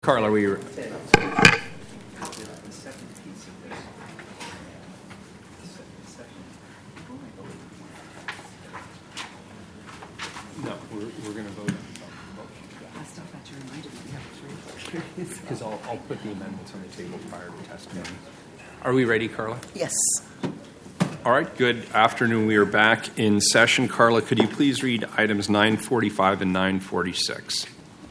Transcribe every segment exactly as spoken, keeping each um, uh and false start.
Carla, we were... No, we're, we're going to vote on both. I still thought you reminded me we have three. Because I'll, I'll put the amendments on the table prior to testimony. Are we ready, Carla? Yes. All right, good afternoon. We are back in session. Carla, could you please read items nine forty-five and nine forty-six?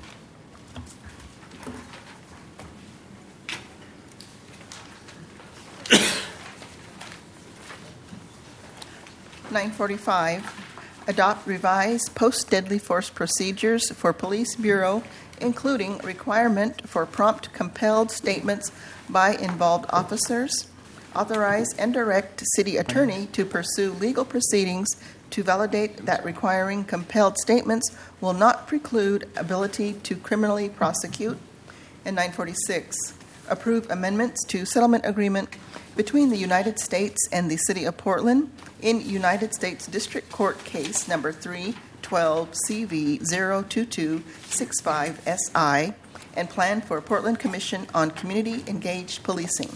nine forty-five, adopt revised post-deadly force procedures for Police Bureau, including requirement for prompt compelled statements by involved officers. Authorize and direct city attorney to pursue legal proceedings to validate that requiring compelled statements will not preclude ability to criminally prosecute. And nine forty-six, approve amendments to settlement agreement between the United States and the City of Portland in United States District Court case number three twelve C V zero two two six five S I and plan for Portland Commission on Community Engaged Policing.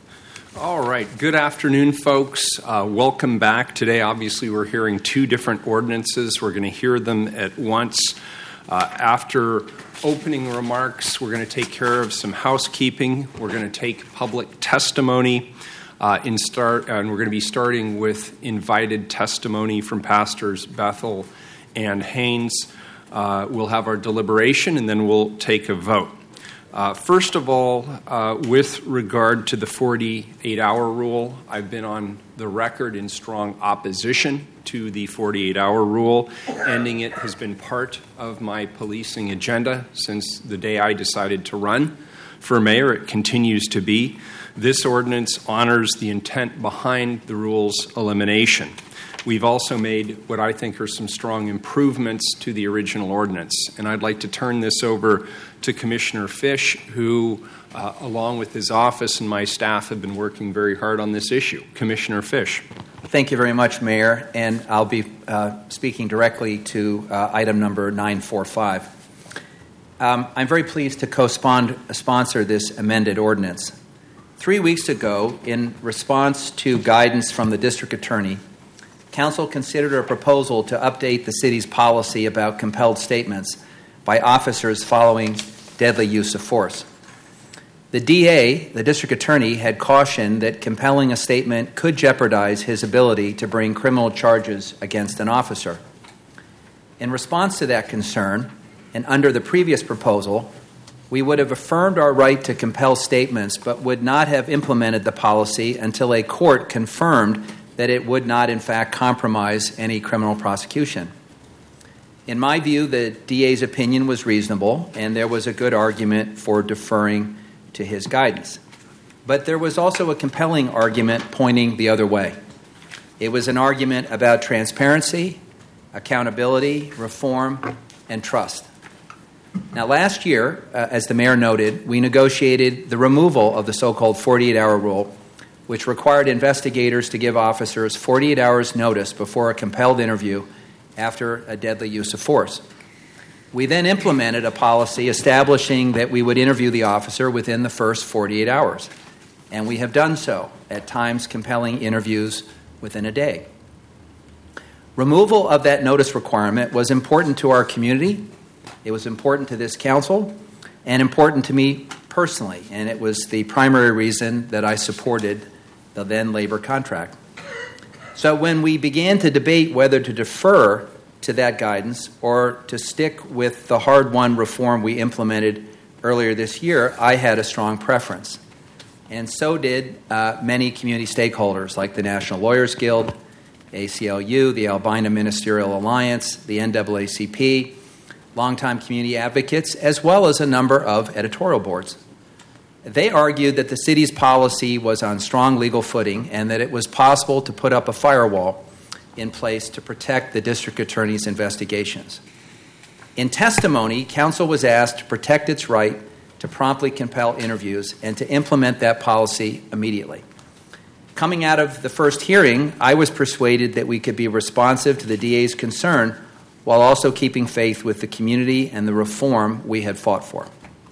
All right. Good afternoon, folks. Uh, welcome back. Today, obviously, we're hearing two different ordinances. We're going to hear them at once. Uh, after opening remarks, we're going to take care of some housekeeping. We're going to take public testimony. Uh, in start, and we're going to be starting with invited testimony from Pastors Bethel and Haynes. Uh, we'll have our deliberation, and then we'll take a vote. Uh, first of all, uh, with regard to the forty-eight hour rule, I've been on the record in strong opposition to the forty-eight hour rule. Ending it has been part of my policing agenda since the day I decided to run for mayor. It continues to be. This ordinance honors the intent behind the rule's elimination. We've also made what I think are some strong improvements to the original ordinance. And I'd like to turn this over to Commissioner Fish, who, uh, along with his office and my staff, have been working very hard on this issue. Commissioner Fish. Thank you very much, Mayor. And I'll be uh, speaking directly to uh, item number nine forty-five. Um, I'm very pleased to co-sponsor this amended ordinance. Three weeks ago, in response to guidance from the district attorney, Council considered a proposal to update the city's policy about compelled statements by officers following deadly use of force. The D A, the district attorney, had cautioned that compelling a statement could jeopardize his ability to bring criminal charges against an officer. In response to that concern, and under the previous proposal, we would have affirmed our right to compel statements but would not have implemented the policy until a court confirmed that it would not, in fact, compromise any criminal prosecution. In my view, the D A's opinion was reasonable, and there was a good argument for deferring to his guidance. But there was also a compelling argument pointing the other way. It was an argument about transparency, accountability, reform, and trust. Now, last year, uh, as the mayor noted, we negotiated the removal of the so-called forty-eight hour rule, which required investigators to give officers forty-eight hours notice before a compelled interview after a deadly use of force. We then implemented a policy establishing that we would interview the officer within the first forty-eight hours, and we have done so, at times compelling interviews within a day. Removal of that notice requirement was important to our community. It was important to this council and important to me personally, and it was the primary reason that I supported the then labor contract. So when we began to debate whether to defer to that guidance or to stick with the hard-won reform we implemented earlier this year, I had a strong preference. And so did uh, many community stakeholders like the National Lawyers Guild, A C L U, the Albina Ministerial Alliance, the N double A C P, longtime community advocates, as well as a number of editorial boards. They argued that the city's policy was on strong legal footing and that it was possible to put up a firewall in place to protect the district attorney's investigations. In testimony, council was asked to protect its right to promptly compel interviews and to implement that policy immediately. Coming out of the first hearing, I was persuaded that we could be responsive to the D A's concern while also keeping faith with the community and the reform we had fought for.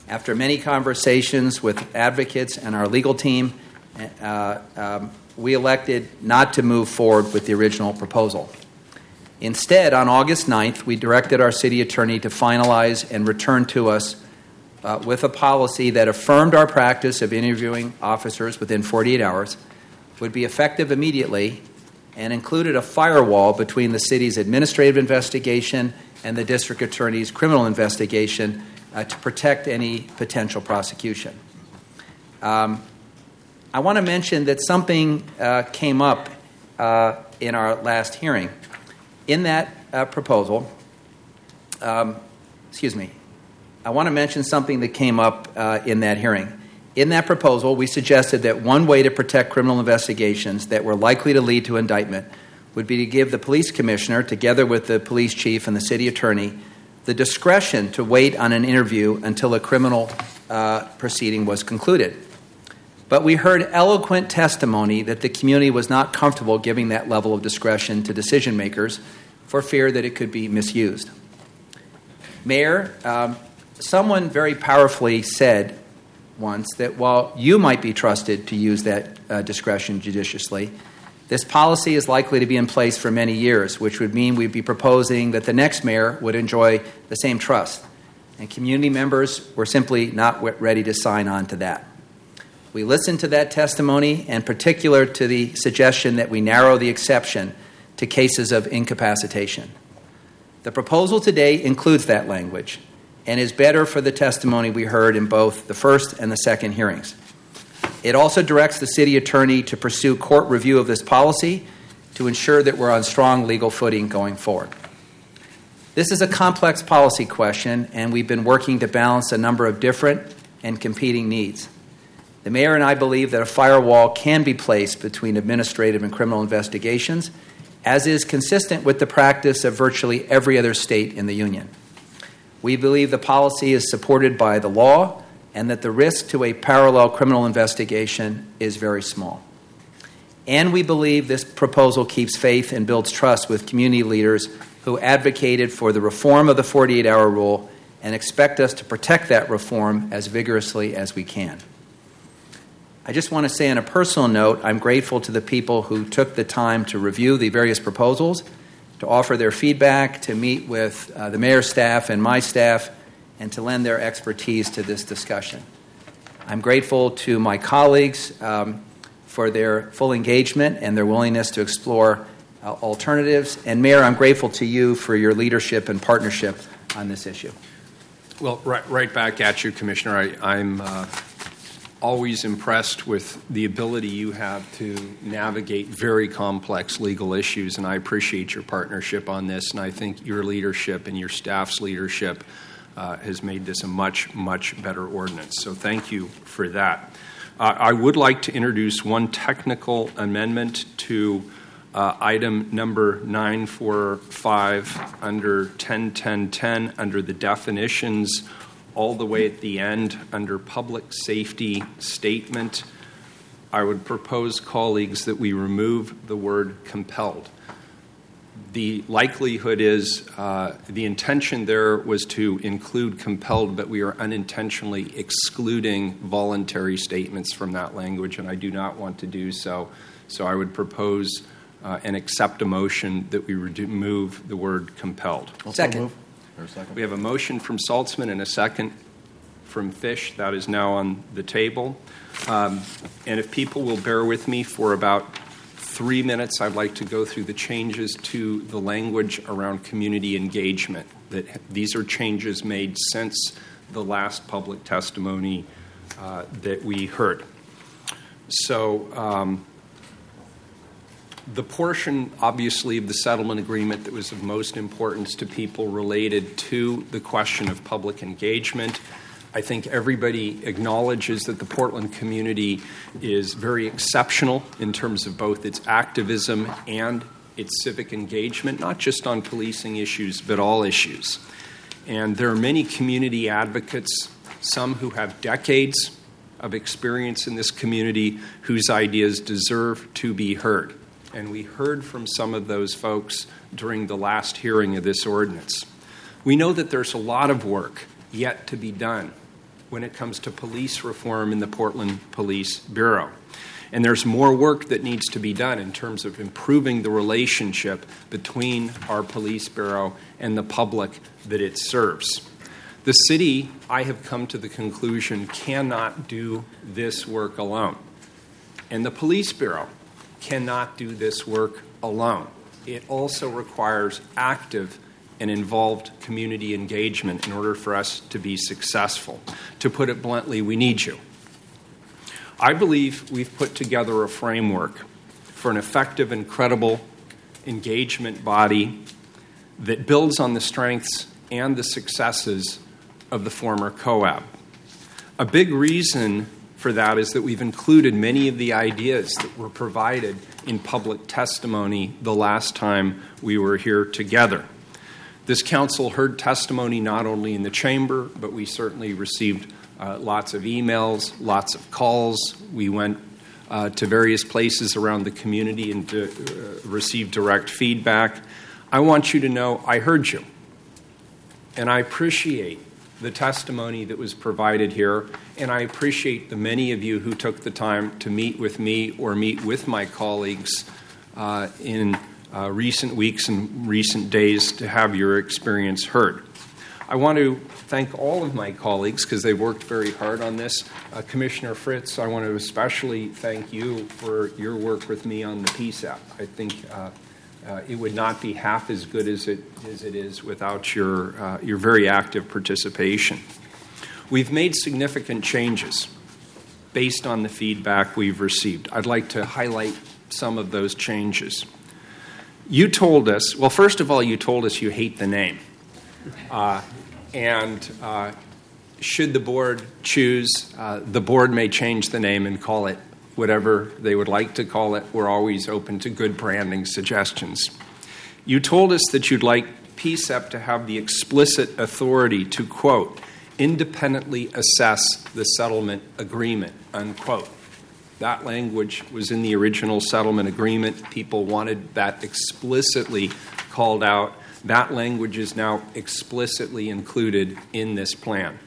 After many conversations with advocates and our legal team, uh, um, we elected not to move forward with the original proposal. Instead, on August ninth, we directed our city attorney to finalize and return to us uh, with a policy that affirmed our practice of interviewing officers within forty-eight hours, would be effective immediately, and included a firewall between the city's administrative investigation and the district attorney's criminal investigation uh, to protect any potential prosecution. Um, I want to mention that something uh, came up uh, in our last hearing. In that uh, proposal, um, excuse me, I want to mention something that came up uh, in that hearing. In that proposal, we suggested that one way to protect criminal investigations that were likely to lead to indictment would be to give the police commissioner, together with the police chief and the city attorney, the discretion to wait on an interview until a criminal uh, proceeding was concluded. But we heard eloquent testimony that the community was not comfortable giving that level of discretion to decision makers for fear that it could be misused. Mayor, um, someone very powerfully said once that while you might be trusted to use that uh, discretion judiciously, this policy is likely to be in place for many years, which would mean we'd be proposing that the next mayor would enjoy the same trust. And community members were simply not ready to sign on to that. We listened to that testimony, in particular to the suggestion that we narrow the exception to cases of incapacitation. The proposal today includes that language and is better for the testimony we heard in both the first and the second hearings. It also directs the city attorney to pursue court review of this policy to ensure that we're on strong legal footing going forward. This is a complex policy question, and we've been working to balance a number of different and competing needs. The mayor and I believe that a firewall can be placed between administrative and criminal investigations, as is consistent with the practice of virtually every other state in the union. We believe the policy is supported by the law and that the risk to a parallel criminal investigation is very small. And we believe this proposal keeps faith and builds trust with community leaders who advocated for the reform of the forty-eight hour rule and expect us to protect that reform as vigorously as we can. I just want to say on a personal note, I'm grateful to the people who took the time to review the various proposals, to offer their feedback, to meet with uh, the mayor's staff and my staff, and to lend their expertise to this discussion. I'm grateful to my colleagues um, for their full engagement and their willingness to explore uh, alternatives. And Mayor, I'm grateful to you for your leadership and partnership on this issue. Well, right, right back at you, Commissioner. I, I'm uh, always impressed with the ability you have to navigate very complex legal issues, and I appreciate your partnership on this, and I think your leadership and your staff's leadership uh, has made this a much, much better ordinance. So thank you for that. Uh, I would like to introduce one technical amendment to uh, item number nine forty-five under ten ten ten under the definitions, all the way at the end under public safety statement. I would propose, colleagues, that we remove the word compelled. The likelihood is uh, the intention there was to include compelled, but we are unintentionally excluding voluntary statements from that language, and I do not want to do so. So I would propose uh, and accept a motion that we remove the word compelled. Second. Move. Or second. We have a motion from Saltzman and a second from Fish. That is now on the table. Um, and if people will bear with me for about three minutes, I'd like to go through the changes to the language around community engagement. That these are changes made since the last public testimony uh, that we heard. So um, the portion, obviously, of the settlement agreement that was of most importance to people related to the question of public engagement. I think everybody acknowledges that the Portland community is very exceptional in terms of both its activism and its civic engagement, not just on policing issues, but all issues. And there are many community advocates, some who have decades of experience in this community, whose ideas deserve to be heard. And we heard from some of those folks during the last hearing of this ordinance. We know that there's a lot of work yet to be done when it comes to police reform in the Portland Police Bureau. And there's more work that needs to be done in terms of improving the relationship between our police bureau and the public that it serves. The city, I have come to the conclusion, cannot do this work alone. And the police bureau cannot do this work alone. It also requires active and involved community engagement in order for us to be successful. To put it bluntly, we need you. I believe we've put together a framework for an effective and credible engagement body that builds on the strengths and the successes of the former COAB. A big reason for that is that we've included many of the ideas that were provided in public testimony the last time we were here together. This council heard testimony not only in the chamber, but we certainly received uh, lots of emails, lots of calls. We went uh, to various places around the community and uh, received direct feedback. I want you to know I heard you, and I appreciate the testimony that was provided here, and I appreciate the many of you who took the time to meet with me or meet with my colleagues uh, in uh, recent weeks and recent days to have your experience heard. I want to thank all of my colleagues because they worked very hard on this. Uh, Commissioner Fritz, I want to especially thank you for your work with me on the P S A P. I think uh, Uh, it would not be half as good as it as it is without your uh, your very active participation. We've made significant changes based on the feedback we've received. I'd like to highlight some of those changes. You told us, well, first of all, you told us you hate the name. Uh, and uh, should the board choose, uh, the board may change the name and call it whatever they would like to call it. We're always open to good branding suggestions. You told us that you'd like P S E P to have the explicit authority to, quote, independently assess the settlement agreement, unquote. That language was in the original settlement agreement. People wanted that explicitly called out. That language is now explicitly included in this plan.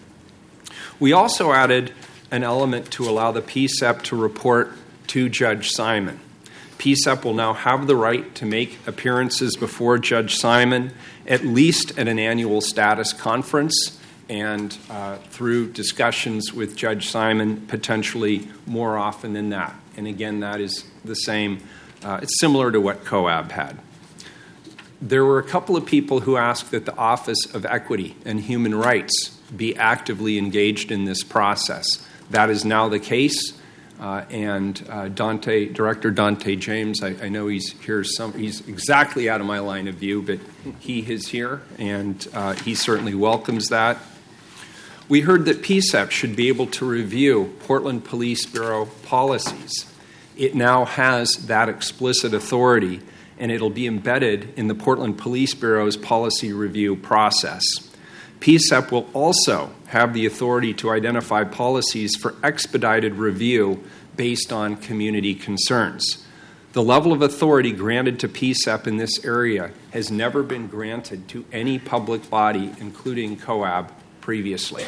We also added an element to allow the P S E P to report to Judge Simon. P S E P will now have the right to make appearances before Judge Simon, at least at an annual status conference, and uh, through discussions with Judge Simon, potentially more often than that. And again, that is the same. Uh, it's similar to what COAB had. There were a couple of people who asked that the Office of Equity and Human Rights be actively engaged in this process. That is now the case, uh, and uh, Dante, Director Dante James, I, I know he's here. Some, he's exactly out of my line of view, but he is here, and uh, he certainly welcomes that. We heard that P S E P should be able to review Portland Police Bureau policies. It now has that explicit authority, and it'll be embedded in the Portland Police Bureau's policy review process. P S E P will also have the authority to identify policies for expedited review based on community concerns. The level of authority granted to P S E P in this area has never been granted to any public body, including COAB, previously.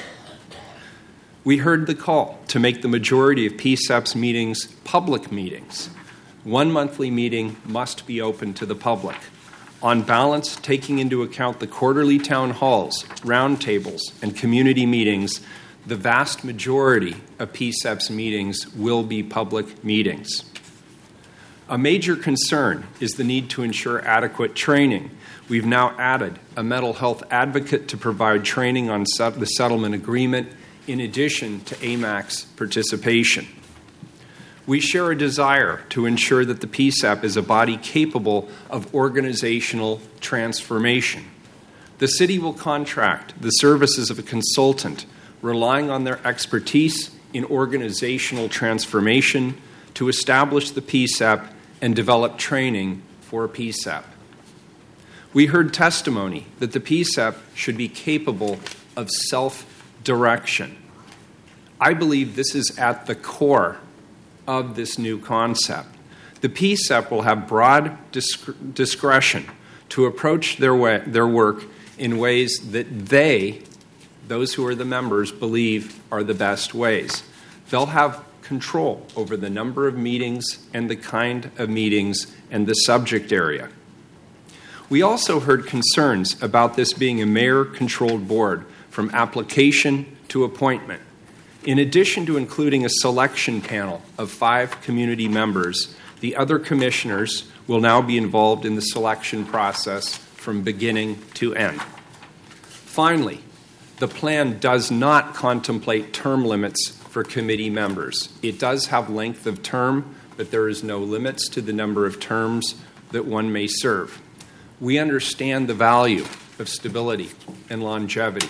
We heard the call to make the majority of P S E P's meetings public meetings. One monthly meeting must be open to the public. On balance, taking into account the quarterly town halls, roundtables, and community meetings, the vast majority of P S E P's meetings will be public meetings. A major concern is the need to ensure adequate training. We've now added a mental health advocate to provide training on set- the settlement agreement, in addition to A M A C's participation. We share a desire to ensure that the P S E P is a body capable of organizational transformation. The city will contract the services of a consultant, relying on their expertise in organizational transformation to establish the P S E P and develop training for P S E P. We heard testimony that the P S E P should be capable of self-direction. I believe this is at the core of this new concept. The P S E P will have broad disc- discretion to approach their, way, their work in ways that they those who are the members believe are the best ways. They'll have control over the number of meetings and the kind of meetings and the subject area. We also heard concerns about this being a mayor-controlled board from application to appointment. In addition to including a selection panel of five community members, the other commissioners will now be involved in the selection process from beginning to end. Finally, the plan does not contemplate term limits for committee members. It does have length of term, but there is no limits to the number of terms that one may serve. We understand the value of stability and longevity.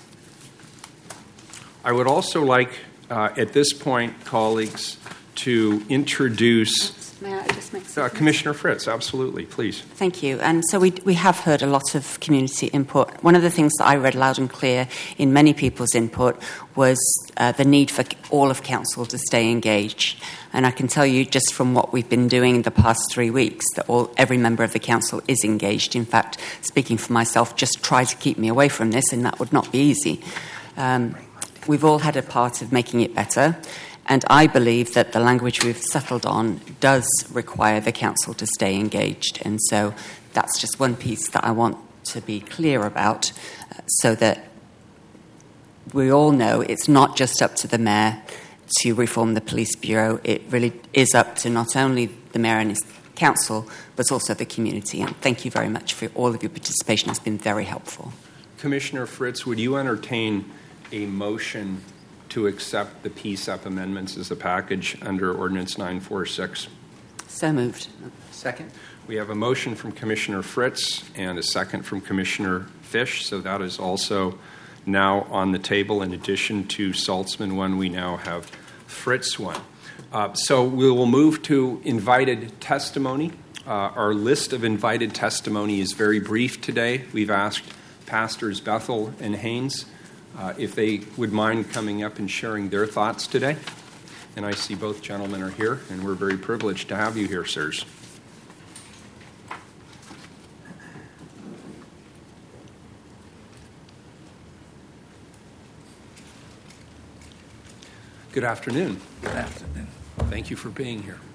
I would also like, uh, at this point, colleagues, to introduce May I just make uh, Commissioner Fritz. Absolutely, please. Thank you. And so we, we have heard a lot of community input. One of the things that I read loud and clear in many people's input was uh, the need for all of council to stay engaged. And I can tell you just from what we've been doing in the past three weeks that all, every member of the council is engaged. In fact, speaking for myself, just try to keep me away from this, and that would not be easy. Um, we've all had a part of making it better. And I believe that the language we've settled on does require the council to stay engaged. And so that's just one piece that I want to be clear about uh, so that we all know it's not just up to the mayor to reform the police bureau. It really is up to not only the mayor and his council, but also the community. And thank you very much for all of your participation. It's been very helpful. Commissioner Fritz, would you entertain a motion to accept the P S E P amendments as a package under Ordinance nine forty-six? So moved. Second. We have a motion from Commissioner Fritz and a second from Commissioner Fish, so that is also now on the table. In addition to Saltzman one, we now have Fritz one. Uh, so we will move to invited testimony. Uh, our list of invited testimony is very brief today. We've asked Pastors Bethel and Haynes Uh, if they would mind coming up and sharing their thoughts today. And I see both gentlemen are here, and we're very privileged to have you here, sirs. Good afternoon. Good afternoon. Thank you for being here.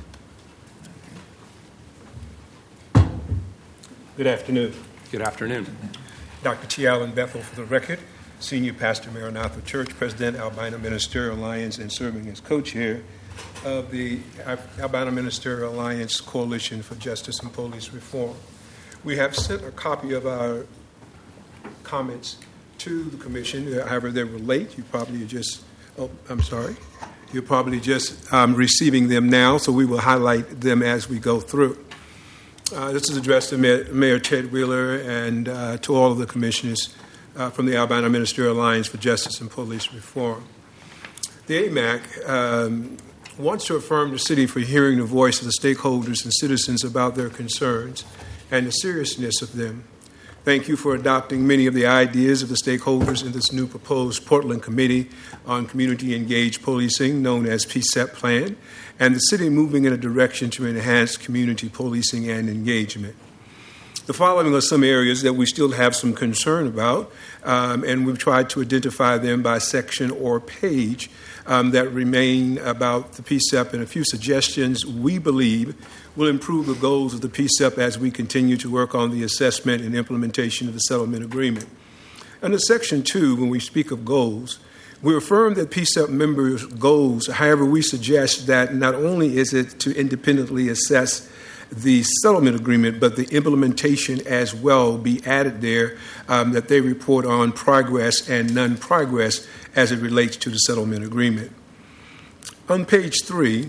Good afternoon. Good afternoon. Doctor T. Allen Bethel for the record. Senior Pastor Maranatha Church, President, Albina Ministerial Alliance, and serving as co-chair of the Albina Ministerial Alliance Coalition for Justice and Police Reform. We have sent a copy of our comments to the commission. However, they were late. You probably just, oh, I'm sorry. You're probably just um, receiving them now, so we will highlight them as we go through. Uh, this is addressed to Mayor, Mayor Ted Wheeler and uh, to all of the commissioners Uh, from the Albina Ministerial Alliance for Justice and Police Reform. The A M A C um, wants to affirm the city for hearing the voice of the stakeholders and citizens about their concerns and the seriousness of them. Thank you for adopting many of the ideas of the stakeholders in this new proposed Portland Committee on Community Engaged Policing, known as P S E P plan, and the city moving in a direction to enhance community policing and engagement. The following are some areas that we still have some concern about, um, and we've tried to identify them by section or page um, that remain about the P S E P, and a few suggestions we believe will improve the goals of the P S E P as we continue to work on the assessment and implementation of the settlement agreement. Under section two, when we speak of goals, we affirm that P S E P members' goals. However, we suggest that not only is it to independently assess the settlement agreement, but the implementation as well be added there, um, that they report on progress and non-progress as it relates to the settlement agreement. On page three,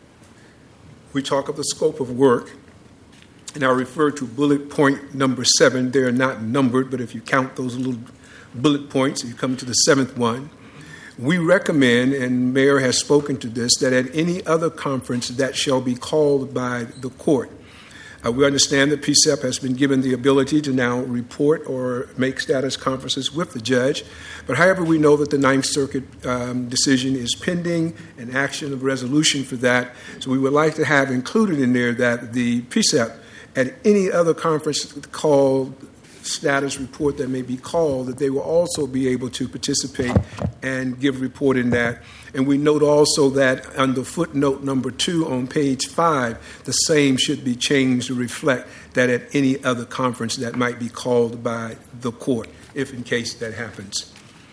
we talk of the scope of work, and I refer to bullet point number seven. They're not numbered, but if you count those little bullet points, you come to the seventh one. We recommend, and Mayor has spoken to this, that at any other conference that shall be called by the court. Uh, we understand that P S E P has been given the ability to now report or make status conferences with the judge. But however, we know that the Ninth Circuit um, decision is pending, an action of resolution for that. So we would like to have included in there that the P S E P at any other conference called status report that may be called, that they will also be able to participate and give report in that. And we note also that under footnote number two on page five, the same should be changed to reflect that at any other conference that might be called by the court, if in case that happens.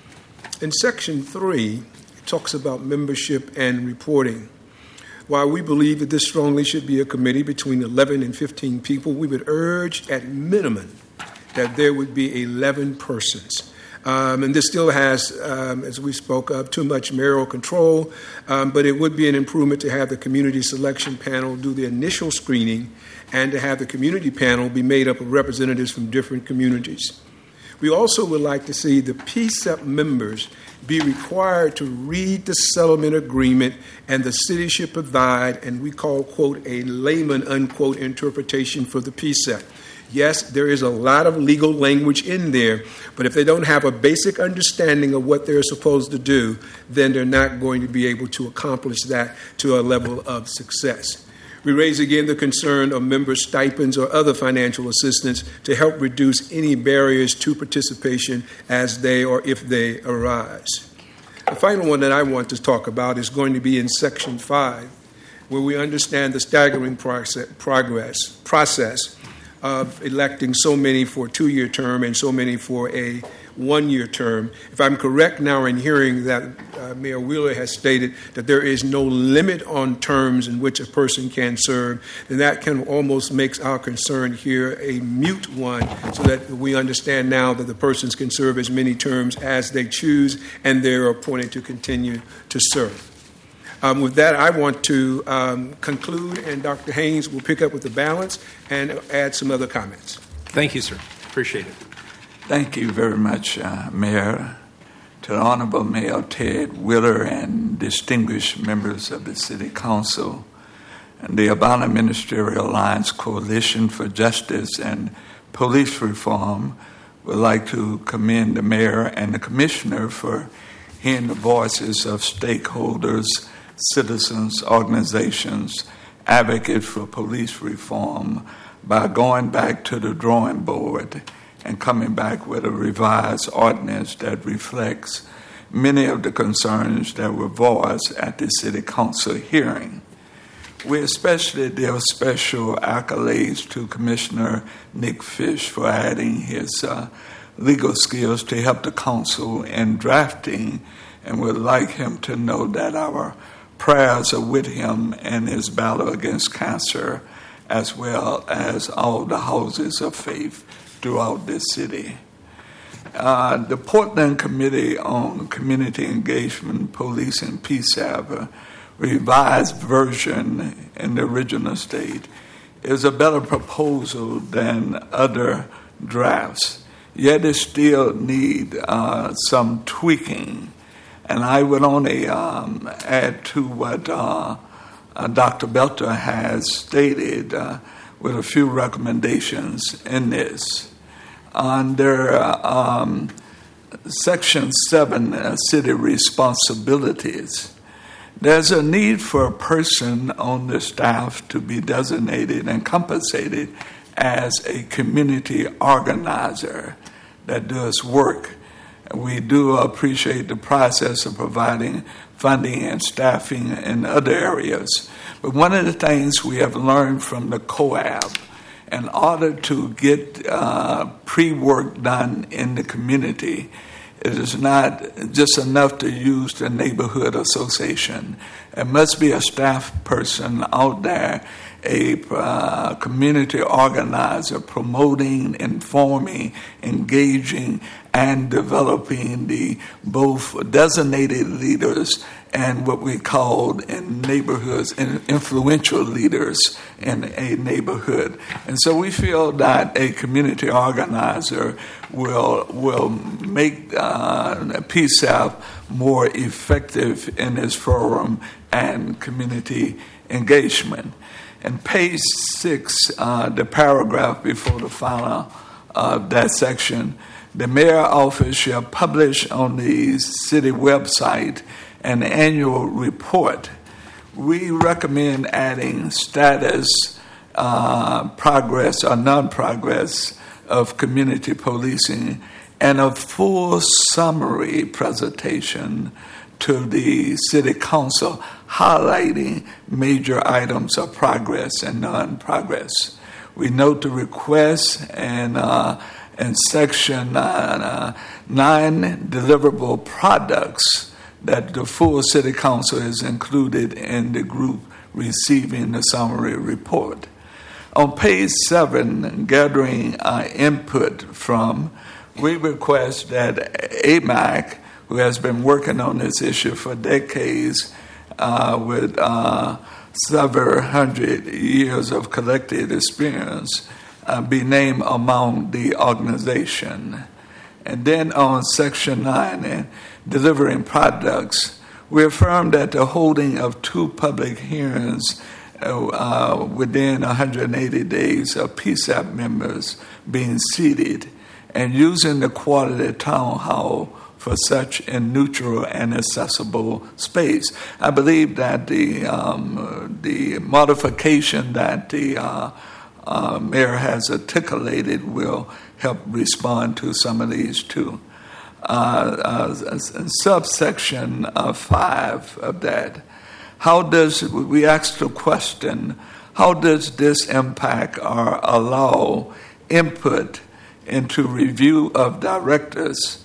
In section three, it talks about membership and reporting. While we believe that this strongly should be a committee between eleven and fifteen people, we would urge at minimum that there would be eleven persons. Um, and this still has, um, as we spoke of, too much mayoral control, um, but it would be an improvement to have the community selection panel do the initial screening and to have the community panel be made up of representatives from different communities. We also would like to see the P S E P members be required to read the settlement agreement, and the city should provide, and we call, quote, a layman, unquote, interpretation for the P S E P. Yes, there is a lot of legal language in there, but if they don't have a basic understanding of what they're supposed to do, then they're not going to be able to accomplish that to a level of success. We raise again the concern of member stipends or other financial assistance to help reduce any barriers to participation as they or if they arise. The final one that I want to talk about is going to be in section five, where we understand the staggering process, progress, process of electing so many for a two-year term and so many for a one-year term. If I'm correct now in hearing that uh, Mayor Wheeler has stated that there is no limit on terms in which a person can serve, then that can almost makes our concern here a mute one, so that we understand now that the persons can serve as many terms as they choose and they're appointed to continue to serve. Um, with that, I want to um, conclude, and Doctor Haynes will pick up with the balance and add some other comments. Thank you, sir. Appreciate it. Thank you very much, uh, Mayor. To the Honorable Mayor Ted Wheeler and distinguished members of the City Council and the Albina Ministerial Alliance Coalition for Justice and Police Reform, would like to commend the Mayor and the Commissioner for hearing the voices of stakeholders, citizens, organizations, advocates for police reform by going back to the drawing board and coming back with a revised ordinance that reflects many of the concerns that were voiced at the City Council hearing. We especially give special accolades to Commissioner Nick Fish for adding his uh, legal skills to help the council in drafting, and would like him to know that our prayers are with him in his battle against cancer, as well as all the houses of faith throughout this city. Uh, the Portland Committee on Community Engagement, Police, and P S E P, a revised version in the original state, is a better proposal than other drafts, yet it still need uh, some tweaking. And I would only um, add to what uh, uh, Doctor Belter has stated uh, with a few recommendations in this. Under uh, um, Section seven, uh, City Responsibilities, there's a need for a person on the staff to be designated and compensated as a community organizer that does work. We do appreciate the process of providing funding and staffing in other areas. But one of the things we have learned from the C O A B, in order to get uh, pre-work done in the community, it is not just enough to use the neighborhood association. It must be a staff person out there, a uh, community organizer, promoting, informing, engaging, and developing the both designated leaders and what we call in neighborhoods influential leaders in a neighborhood. And so we feel that a community organizer will will make uh, P S E P more effective in its forum and community engagement. And page six, uh, the paragraph before the final of uh, that section, the mayor office shall publish on the city website an annual report. We recommend adding status, uh, progress, or non-progress of community policing and a full summary presentation to the City Council highlighting major items of progress and non-progress. We note the request and uh, in section nine, uh, nine deliverable products that the full City Council is included in the group receiving the summary report. On page seven, gathering uh, input from, we request that A M A C, who has been working on this issue for decades uh, with uh, several hundred years of collected experience, uh, be named among the organization. And then on section nine, and delivering products, we affirm that the holding of two public hearings uh, within one hundred eighty days of P S A P members being seated and using the quality town hall for such a neutral and accessible space. I believe that the um, the modification that the uh, uh, mayor has articulated will help respond to some of these too. Uh, uh, subsection uh, five of that, how does, we asked the question, how does this impact or allow input into review of directors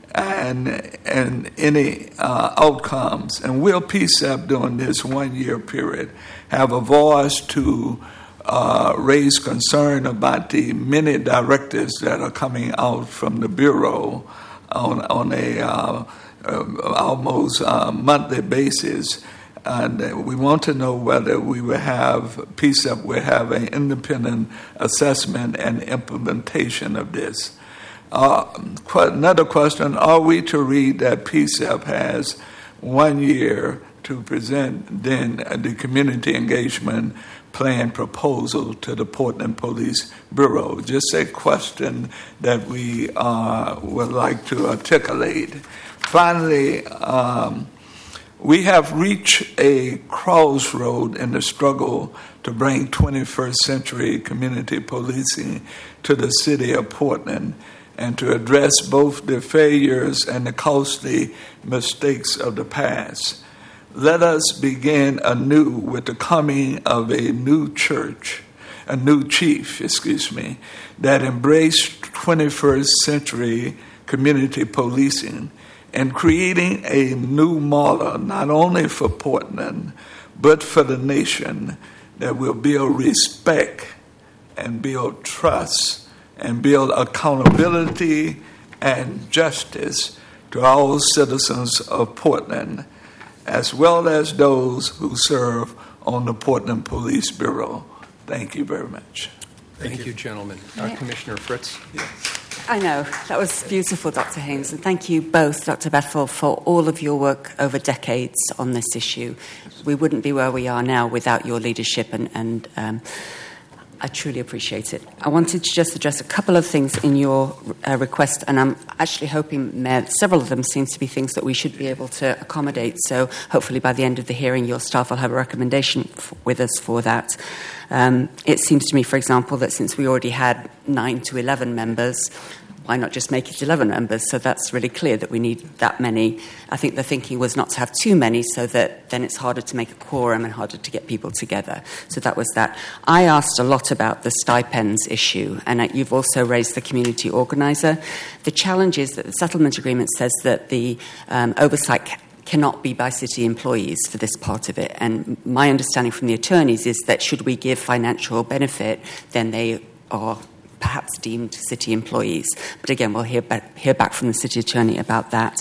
and and any uh, outcomes? And will P S A P during this one-year period have a voice to uh, raise concern about the many directives that are coming out from the Bureau on on a uh, uh, almost uh, monthly basis? And we want to know whether we will have, P S A P will have an independent assessment and implementation of this. Uh, another question, are we to read that P S A P has one year to present then the community engagement plan proposal to the Portland Police Bureau? Just a question that we uh, would like to articulate. Finally, um, we have reached a crossroad in the struggle to bring twenty-first century community policing to the city of Portland and to address both the failures and the costly mistakes of the past. Let us begin anew with the coming of a new church, a new chief, excuse me, that embraced twenty-first century community policing and creating a new model, not only for Portland, but for the nation, that will build respect and build trust and build accountability and justice to all citizens of Portland, as well as those who serve on the Portland Police Bureau. Thank you very much. Thank, Thank you. you, gentlemen. Uh, Commissioner Fritz. Yes. I know. That was beautiful, Doctor Haynes. And thank you both, Doctor Bethel, for all of your work over decades on this issue. We wouldn't be where we are now without your leadership, and, and um, I truly appreciate it. I wanted to just address a couple of things in your uh, request, and I'm actually hoping, Mayor, several of them seem to be things that we should be able to accommodate. So hopefully by the end of the hearing, your staff will have a recommendation f- with us for that. Um, it seems to me, for example, that since we already had nine to eleven members, why not just make it eleven members? So that's really clear that we need that many. I think the thinking was not to have too many, so that then it's harder to make a quorum and harder to get people together. So that was that. I asked a lot about the stipends issue, and you've also raised the community organizer. The challenge is that the settlement agreement says that the um, oversight cannot be by city employees for this part of it. And my understanding from the attorneys is that should we give financial benefit, then they are perhaps deemed city employees. But again, we'll hear back, hear back from the city attorney about that.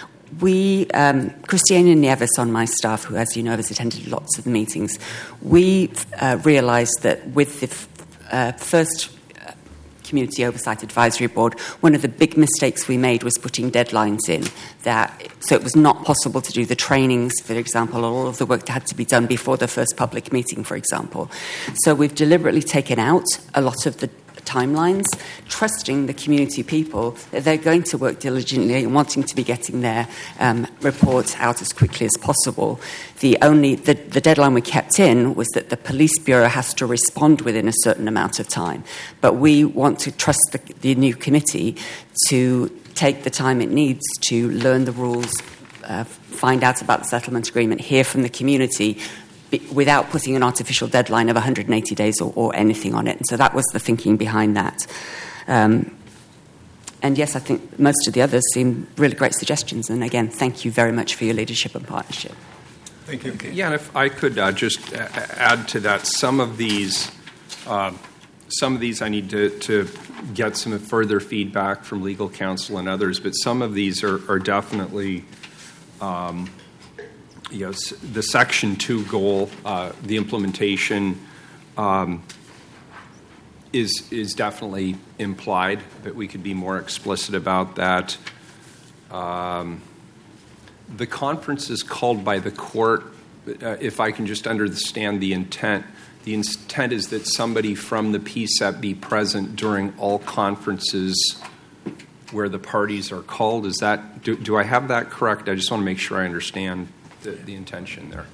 We, um, Christiana Nieves on my staff, who, as you know, has attended lots of the meetings, we uh, realised that with the f- uh, first Community Oversight Advisory Board, one of the big mistakes we made was putting deadlines in. That so it was not possible to do the trainings, for example, or all of the work that had to be done before the first public meeting, for example. So we've deliberately taken out a lot of the timelines, trusting the community people that they're going to work diligently and wanting to be getting their um, reports out as quickly as possible. The only the, the deadline we kept in was that the police bureau has to respond within a certain amount of time. But we want to trust the, the new committee to take the time it needs to learn the rules, uh, find out about the settlement agreement, hear from the community, be, without putting an artificial deadline of one hundred eighty days or, or anything on it. And so that was the thinking behind that. Um, and yes, I think most of the others seem really great suggestions. And again, thank you very much for your leadership and partnership. Thank you. Yeah, and if I could uh, just add to that, some of these, uh, some of these I need to, to get some further feedback from legal counsel and others, but some of these are, are definitely, um, you know, the Section two goal, uh, the implementation um, is is definitely implied, but we could be more explicit about that. Um, the conference is called by the court. Uh, if I can just understand the intent, the intent is that somebody from the P S E P be present during all conferences where the parties are called. Is that do, do I have that correct? I just want to make sure I understand the, the intention there.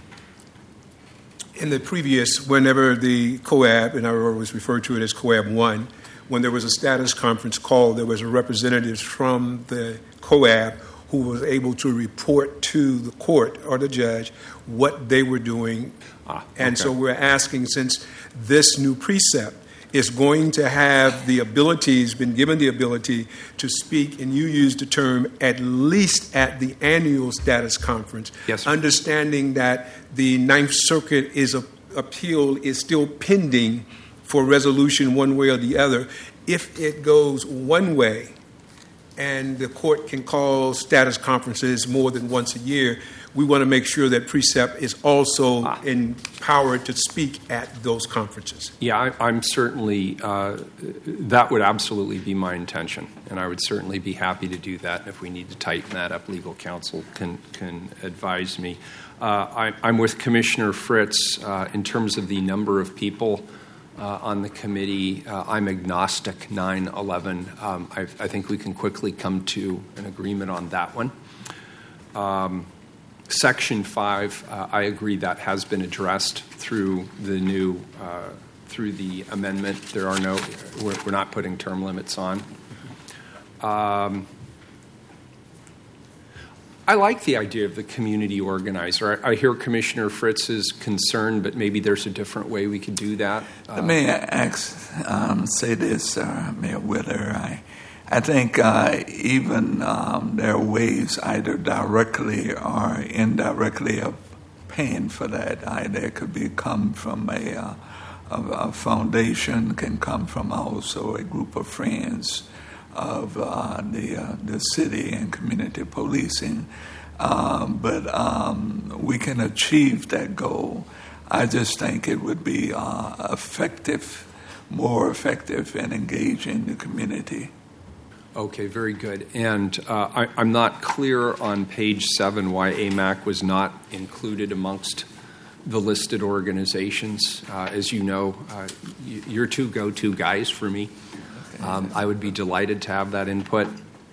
In the previous, whenever the C O A B, and I always refer to it as C O A B one, when there was a status conference called, there was a representative from the C O A B who was able to report to the court or the judge what they were doing. Ah, okay. And so we're asking, since this new precept is going to have the abilities, been given the ability to speak, and you used the term at least at the annual status conference, yes, understanding that the Ninth Circuit is a, appeal is still pending for resolution one way or the other. If it goes one way, and the court can call status conferences more than once a year, we want to make sure that Precept is also ah. empowered to speak at those conferences. Yeah, I, I'm certainly, uh, that would absolutely be my intention, and I would certainly be happy to do that. And if we need to tighten that up, legal counsel can, can advise me. Uh, I, I'm with Commissioner Fritz uh, in terms of the number of people Uh, on the committee. uh, I'm agnostic, nine, eleven. Um, I, I think we can quickly come to an agreement on that one. Um, Section five, uh, I agree that has been addressed through the new, uh, through the amendment. There are no, we're, we're not putting term limits on. Um, I like the idea of the community organizer. I, I hear Commissioner Fritz's concern, but maybe there's a different way we could do that. Uh, Let me ask, um, say this, uh, Mayor Willer. I, I think uh, even um, there are ways, either directly or indirectly, of paying for that. Either it could be come from a, uh, a, a foundation, can come from also a group of friends of uh, the uh, the city and community policing, um, but um, we can achieve that goal. I just think it would be uh, effective, more effective in engaging the community. Okay, very good. And uh, I, I'm not clear on page seven why A M A C was not included amongst the listed organizations. Uh, as you know, uh, you're two go-to guys for me. Um, I would be delighted to have that input.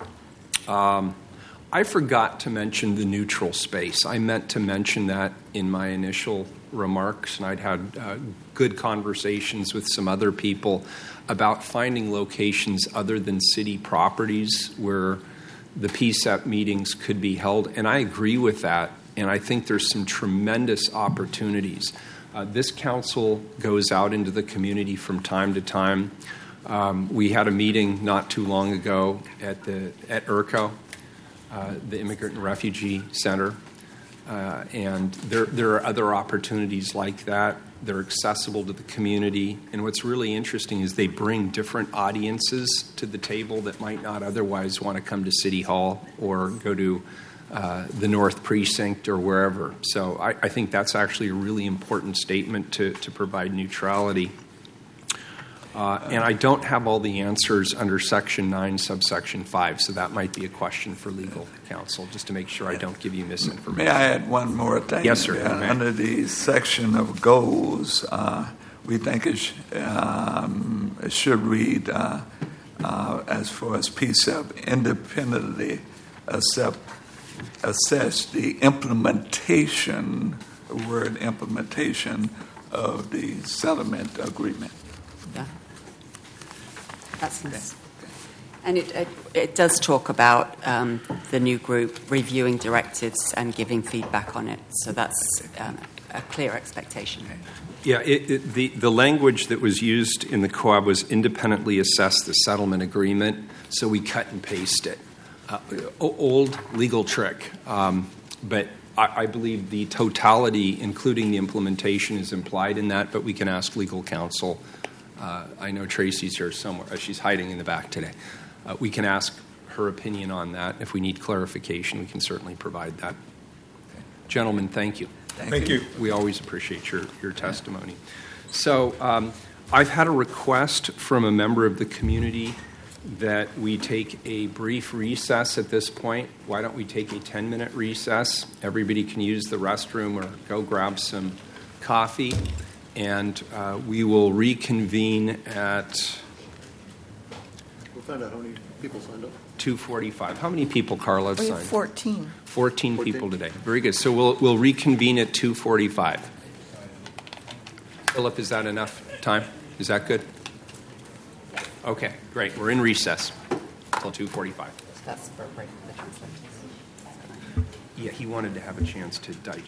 Um, I forgot to mention the neutral space. I meant to mention that in my initial remarks, and I'd had uh, good conversations with some other people about finding locations other than city properties where the P S E P meetings could be held, and I agree with that, and I think there's some tremendous opportunities. Uh, this council goes out into the community from time to time. Um, we had a meeting not too long ago at the at I R C O, uh, the Immigrant and Refugee Center, uh, and there there are other opportunities like that. They're accessible to the community, and what's really interesting is they bring different audiences to the table that might not otherwise want to come to City Hall or go to uh, the North Precinct or wherever. So I, I think that's actually a really important statement to to provide neutrality. Uh, and I don't have all the answers under Section nine, subsection five, so that might be a question for legal counsel, just to make sure I don't give you misinformation. May I add one more thing? Yes, sir. Uh, under the section of goals, uh, we think it sh- um, it should read uh, uh, as far as P S E P, independently accept, assess the implementation, the word implementation of the settlement agreement. Yeah. That's nice. And it, it, it does talk about um, the new group reviewing directives and giving feedback on it. So that's um, a clear expectation. Yeah, it, it, the, the language that was used in the C O A B was independently assess the settlement agreement, so we cut and paste it. Uh, old legal trick, um, but I, I believe the totality, including the implementation, is implied in that, but we can ask legal counsel. Uh, I know Tracy's here somewhere. Uh, she's hiding in the back today. Uh, we can ask her opinion on that. If we need clarification, we can certainly provide that. Gentlemen, thank you. Thank, Thank you. you. We always appreciate your, your testimony. So um, I've had a request from a member of the community that we take a brief recess at this point. Why don't we take a ten-minute recess? Everybody can use the restroom or go grab some coffee, and uh, we will reconvene at We'll find out how many people signed up. two forty-five. How many people, Carla, We have signed? fourteen. fourteen fourteen. people today. Very good. So we'll we'll reconvene at two forty-five. Philip, is that enough time? Is that good? Okay, great. We're in recess until two forty-five. That's for a break for the translators. Yeah, he wanted to have a chance to digest.